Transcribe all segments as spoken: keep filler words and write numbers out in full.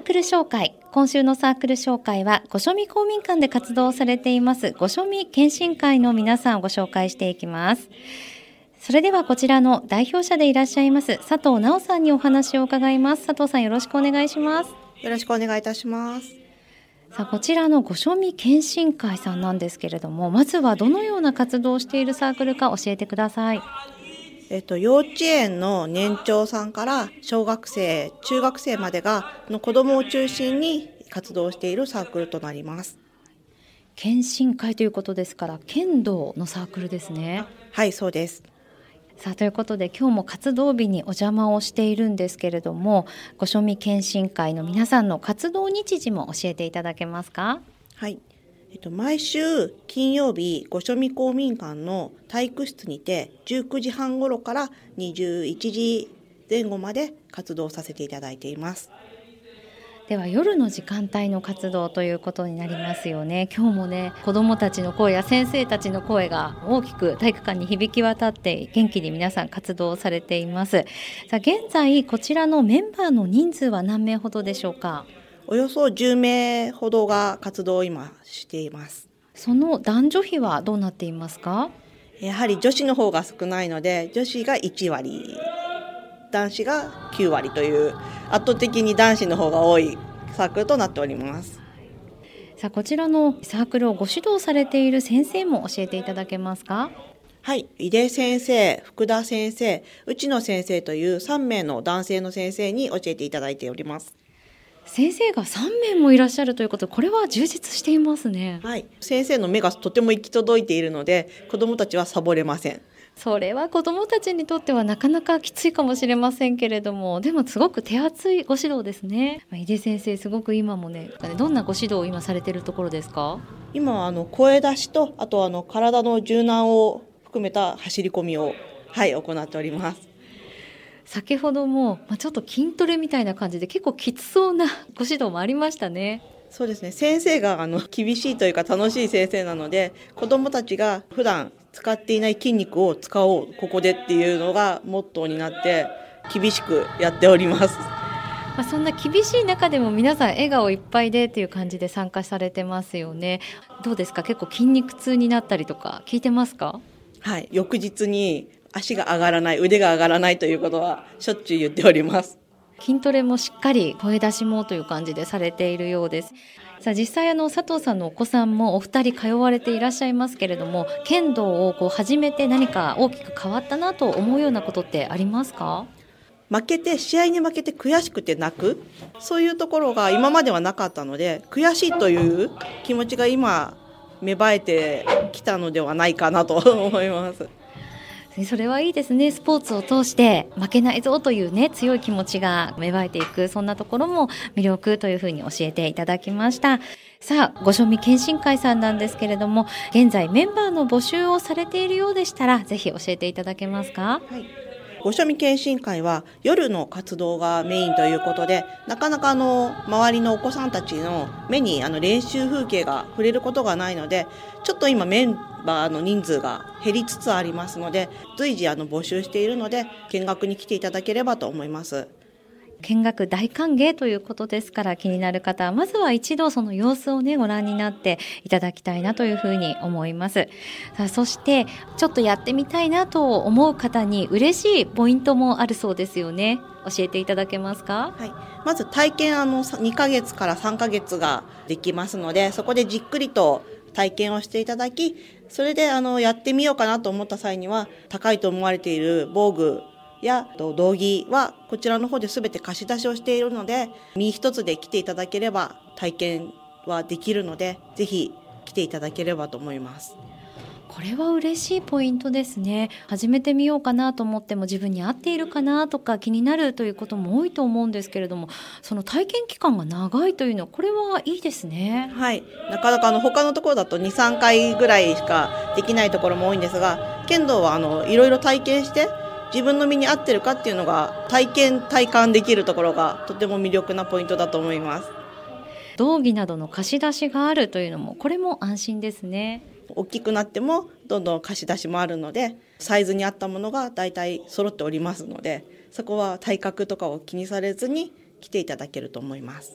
クル紹介。今週のサークル紹介は御所見公民館で活動されています御所見検診会の皆さんをご紹介していきます。それではこちらの代表者でいらっしゃいます佐藤直さんにお話を伺います。佐藤さん、よろしくお願いします。 よろしくお願いいたします。 さあ、こちらの御所見検診会さんなんですけれども、まずはどのような活動をしているサークルか教えてください。 えっと、幼稚園の年長さんから小学生、中学生までがの子どもを中心に活動しているサークルとなります。 検診会ということですから、剣道のサークルですね。 はい、そうです。 さあ、ということで今日も活動日にお邪魔をしているんですけれども、御所見検診会の皆さんの活動日時も教えていただけますか？ はい、えっと、毎週金曜日、御所見公民館の体育室にてじゅうくじはん頃からにじゅういちじぜん後まで活動させていただいています。 では夜の時間帯の活動ということになりますよね。今日もね、子どもたちの声や先生たちの声が大きく体育館に響き渡って元気に皆さん活動されています。さあ、現在こちらのメンバーの人数は何名ほどでしょうか？ およそじゅうめいほどが活動を今しています。 その男女比はどうなっていますか？ やはり女子の方が少ないので、女子がいちわり、男子がきゅうわりという圧倒的に男子の方が多いサークルとなっております。 さあ、こちらのサークルをご指導されている先生も教えていただけますか？ はい、井出先生、福田先生、内野先生というさんめいの男性の先生に教えていただいております。 先生がさんめいもいらっしゃるということで、これは充実していますね。 はい、先生の目がとても行き届いているので、子どもたちはサボれません。 それは子どもたちにとってはなかなかきついかもしれませんけれども、でもすごく手厚いご指導ですね。井出先生、すごく今もね、どんなご指導を今されているところですか？ 今はあの声出しと、あとあの体の柔軟を含めた走り込みを、はい、行っております。 先ほども、まあ、ちょっと筋トレみたいな感じで結構きつそうなご指導もありましたね。 そうですね、先生があの厳しいというか楽しい先生なので、子どもたちが普段使っていない筋肉を使おうここでっていうのがモットーになって厳しくやっております。 まあ、そんな厳しい中でも皆さん笑顔いっぱいでっていう感じで参加されてますよね。どうですか？結構筋肉痛になったりとか聞いてますか？ はい、翌日に足が上がらない、腕が上がらないということはしょっちゅう言っております。 筋トレもしっかり声出しもという感じでされているようです。さあ、実際あの佐藤さんのお子さんもお二人通われていらっしゃいますけれども、剣道をこう始めて何か大きく変わったなと思うようなことってありますか？ 負けて、試合に負けて悔しくて泣く、そういうところが今まではなかったので、悔しいという気持ちが今芽生えてきたのではないかなと思います。 それはいいですね。スポーツを通して負けないぞというね、強い気持ちが芽生えていく、そんなところも魅力というふうに教えていただきました。さあ、御所見検診会さんなんですけれども、現在メンバーの募集をされているようでしたらぜひ教えていただけますか？ はい、御所見検診会は夜の活動がメインということで、なかなかあの周りのお子さんたちの目にあの練習風景が触れることがないので、ちょっと今メンバーの人数が減りつつありますので、随時あの募集しているので見学に来ていただければと思います。 見学大歓迎ということですから、気になる方はまずは一度その様子をねご覧になっていただきたいなというふうに思います。さあ、そしてちょっとやってみたいなと思う方に嬉しいポイントもあるそうですよね。教えていただけますか？ はい、まず体験あのにかげつからさんかげつができますので、そこでじっくりと体験をしていただき、それであのやってみようかなと思った際には、高いと思われている防具や道着はこちらの方で全て貸し出しをしているので、身一つで来ていただければ体験はできるので、ぜひ来ていただければと思います。 これは嬉しいポイントですね。始めてみようかなと思っても自分に合っているかなとか気になるということも多いと思うんですけれども、その体験期間が長いというのはこれはいいですね。 はい、なかなかあの他のところだとにさんかいぐらいしかできないところも多いんですが、剣道はあのいろいろ体験して自分の身に合ってるかっていうのが体験体感できるところがとても魅力なポイントだと思います。 道着などの貸し出しがあるというのもこれも安心ですね。 大きくなってもどんどん貸し出しもあるので、サイズに合ったものが大体揃っておりますので、そこは体格とかを気にされずに来ていただけると思います。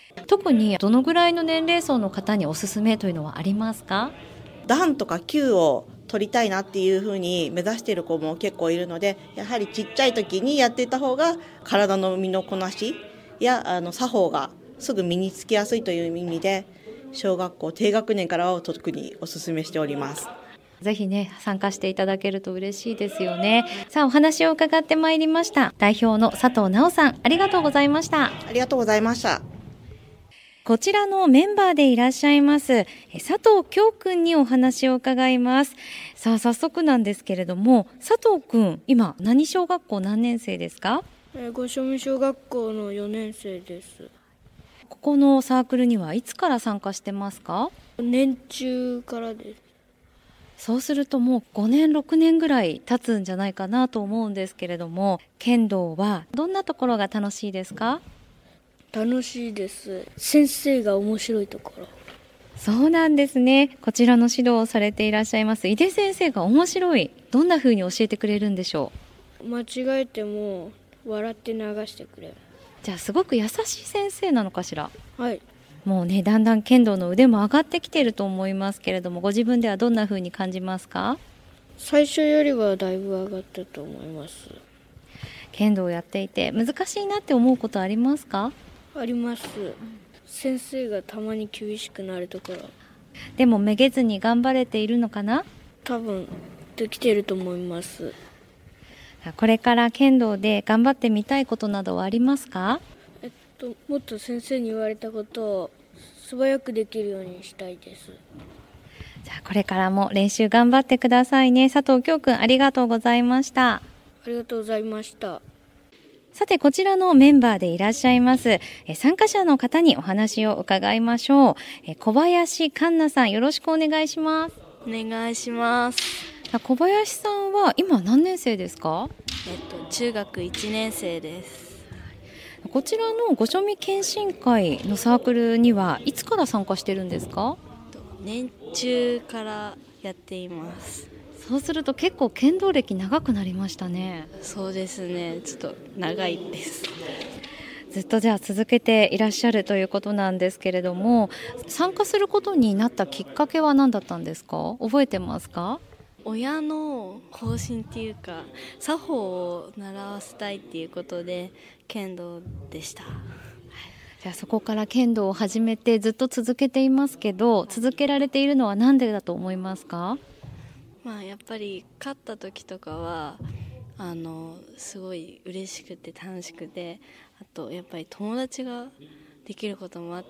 特にどのぐらいの年齢層の方におすすめというのはありますか？ 段とか級を取りたいなっていうふうに目指している子も結構いるので、やはりちっちゃい時にやっていた方が体の身のこなしやあの作法がすぐ身につきやすいという意味で、小学校低学年からは特にお勧めしております。 ぜひね、参加していただけると嬉しいですよね。さあ、お話を伺ってまいりました。代表の佐藤直さん、ありがとうございました。 ありがとうございました。 こちらのメンバーでいらっしゃいます佐藤京くんにお話を伺います。さあ、早速なんですけれども、佐藤くん、今何小学校何年生ですか？ 五所見小学校のよねん生です。 ここのサークルにはいつから参加してますか？ 年中からです。 そうするともうごねんろくねんぐらい経つんじゃないかなと思うんですけれども、剣道はどんなところが楽しいですか？ 楽しいです。先生が面白いところ。 そうなんですね。こちらの指導をされていらっしゃいます井出先生が面白い、どんな風に教えてくれるんでしょう？間違えても笑って流してくれる。 じゃあすごく優しい先生なのかしら？ はい。 もうね、だんだん剣道の腕も上がってきていると思いますけれども、ご自分ではどんな風に感じますか？ 最初よりはだいぶ上がったと思います。 剣道をやっていて難しいなって思うことありますか？ あります。先生がたまに厳しくなるところ。 でもめげずに頑張れているのかな？ 多分できていると思います。 これから剣道で頑張ってみたいことなどはありますか？ えっと、もっと先生に言われたことを素早くできるようにしたいです。 じゃあこれからも練習頑張ってくださいね。佐藤京くん、ありがとうございました。 ありがとうございました。 さて、こちらのメンバーでいらっしゃいますえ参加者の方にお話を伺いましょう。え小林環奈さん、よろしくお願いします。 お願いします。 小林さんは今何年生ですか？ えっと、中学いちねん生です。 こちらの御所見健診会のサークルにはいつから参加してるんですか？ 年中からやっています。 そうすると結構剣道歴長くなりましたね。 そうですね、ちょっと長いです。 ずっとじゃあ続けていらっしゃるということなんですけれども、参加することになったきっかけは何だったんですか？覚えてますか？ 親の方針っていうか、作法を習わせたいっていうことで剣道でした。 じゃあそこから剣道を始めてずっと続けていますけど、続けられているのは何でだと思いますか？ まあ、やっぱり勝った時とかはあのすごい嬉しくて楽しくて、あとやっぱり友達ができることもあって、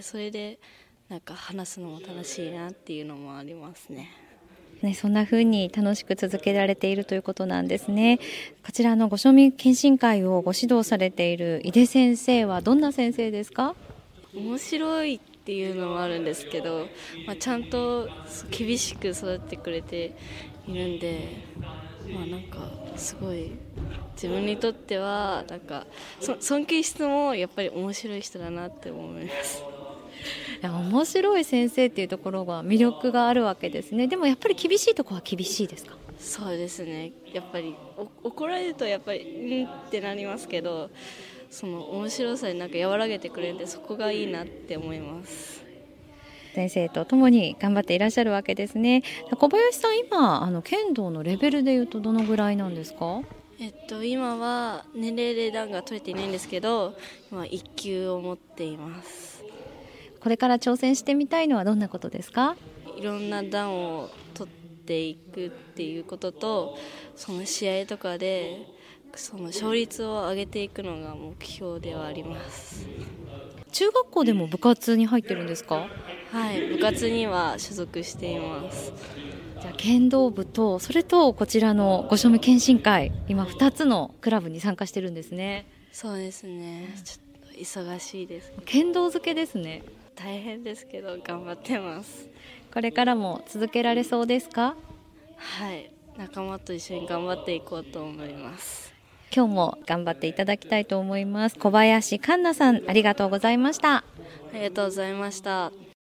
それでなんか話すのも楽しいなっていうのもありますね。 ね、そんな風に楽しく続けられているということなんですね。こちらの御所見健診会をご指導されている井出先生はどんな先生ですか？ 面白いっていうのもあるんですけど、まあ、ちゃんと厳しく育ってくれているんで、まあ、なんかすごい自分にとってはなんか尊敬してもやっぱり面白い人だなって思います。 いや、面白い先生っていうところが魅力があるわけですね。でもやっぱり厳しいところは厳しいですか？ そうですね、やっぱり怒られるとやっぱりうんってなりますけど、その面白さになんか和らげてくれるんで、そこがいいなって思います。 先生と共に頑張っていらっしゃるわけですね。小林さん、今あの剣道のレベルでいうとどのぐらいなんですか？ えっと、今は年齢で段が取れていないんですけど、今いっ級を持っています。 これから挑戦してみたいのはどんなことですか？ いろんな段を取っていくっていうことと、その試合とかでその勝率を上げていくのが目標ではあります。 中学校でも部活に入ってるんですか？ はい、部活には所属しています。 じゃあ剣道部とそれとこちらの御所見健診会、今ふたつのクラブに参加してるんですね。 そうですね、ちょっと忙しいです。 剣道漬けですね。 大変ですけど頑張ってます。 これからも続けられそうですか？ はい、仲間と一緒に頑張っていこうと思います。 今日も頑張っていただきたいと思います。小林環奈さん、ありがとうございました。 ありがとうございました。